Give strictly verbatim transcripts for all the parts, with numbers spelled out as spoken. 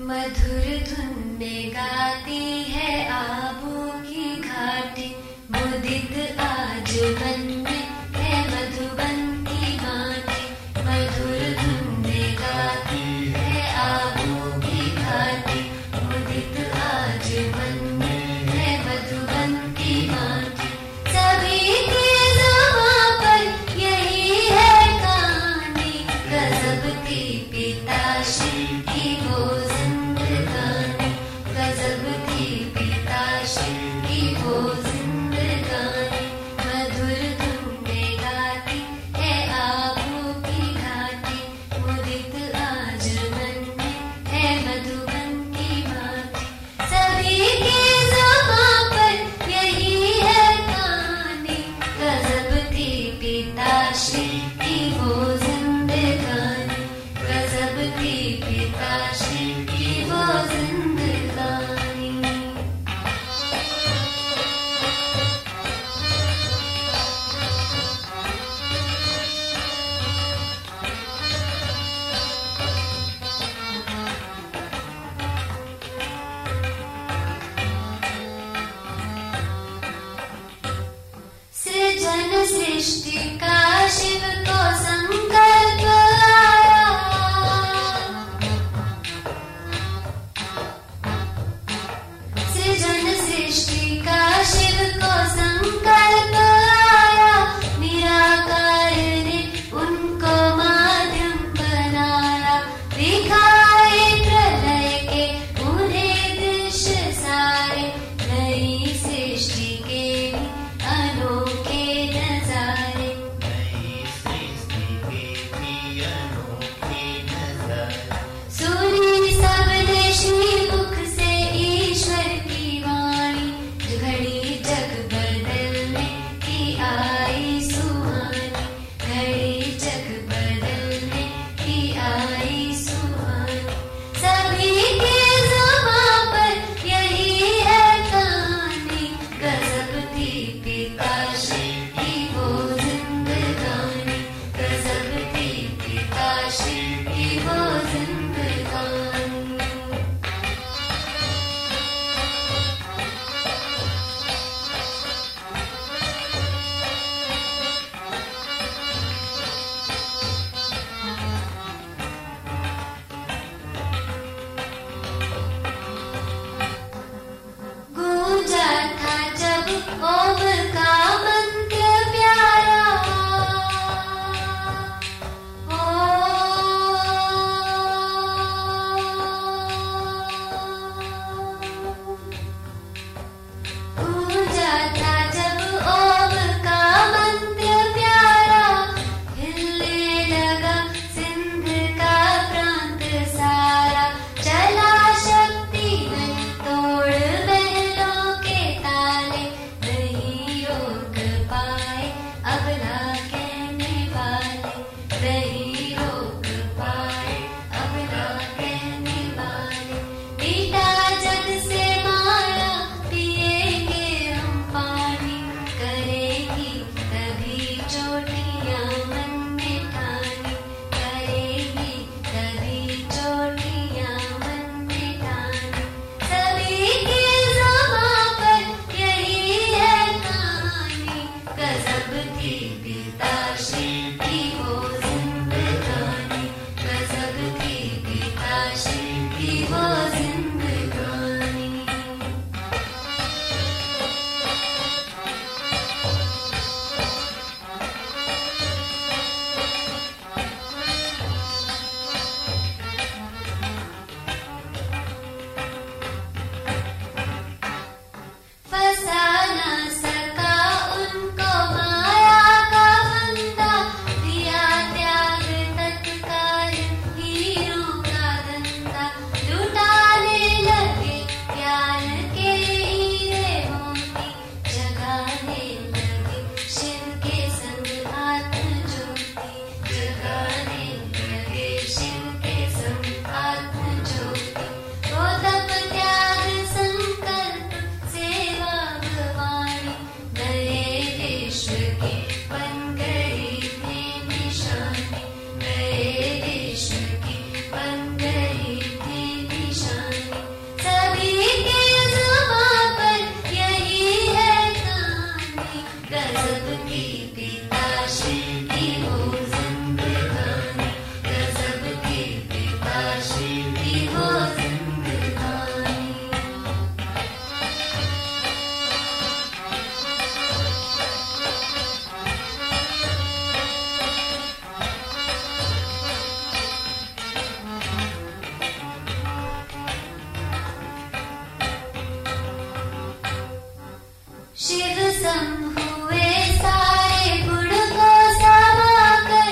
मधुर धुन में गाती है आबों की घाटी, मुदित आज मन में है मधुबन की माटी। मधुर धुन में गाती है आबों की घाटी, मुदित आज मन में है मधुबन की माटी। सभी के ज़ुबां पर यही है कहानी, गज़ब की पिताश्री की वो जिंदगानी, गज़ब की पिताश्री की वो जिंदगानी। मधुर धुन में गाती है आबों की घाटी, मुदित आज मन में है मधुबन की माटी। सभी के ज़ुबां पर यही है कहानी, गज़ब की पिताश्री की वो जिंदगानी, गज़ब की पिताश्री की वो जिंदगानी। सृजन सृष्टि का शिव को संकल्प आया, सृजन सृष्टि का शिव को संकल्प आया। निराकार ने उनको माध्यम बनाया, दिखाए प्रलय के उन्हें दृश्य सारे, नई सृष्टि के भी अनोखे नजारे, शिव संभुए सारे गुण को समाकर,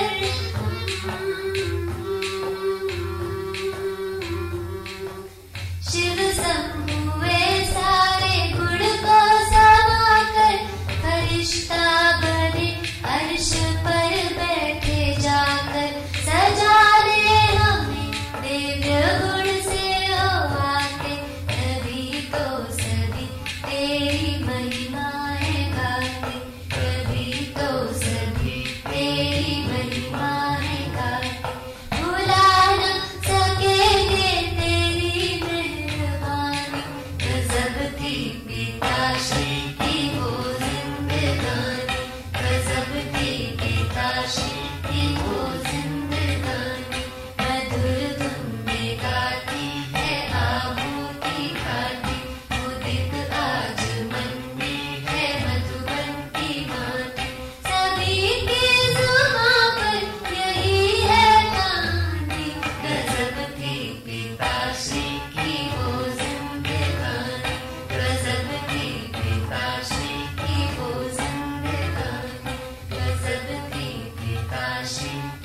शिव संभुए सारे गुण को समाकर, फरिश्ता बने अर्श पर बैठे जाकर, सजाने हमें दिव्य गुण से ओ आके, तभी तो सभी तेरी महिमाएं गाते, तभी तो सभी तेरी महिमाएं गाते। भुला न सकेंगे तेरी मेहरबानी, गजब थी पिताश्री की वो जिंदगानी, गजब थी पिताश्री की वो जिंदगानी। मधुर धुन में गाती है आहुति खाती, उदित आज मन में है मधुबन की भांति। सभी के जुबां पर यही है कहानी, गजब थी पिताश्री की वो जिंदगानी, गजब थी पिताश्री की वो जिंदगानी, गजब थी पिताश्री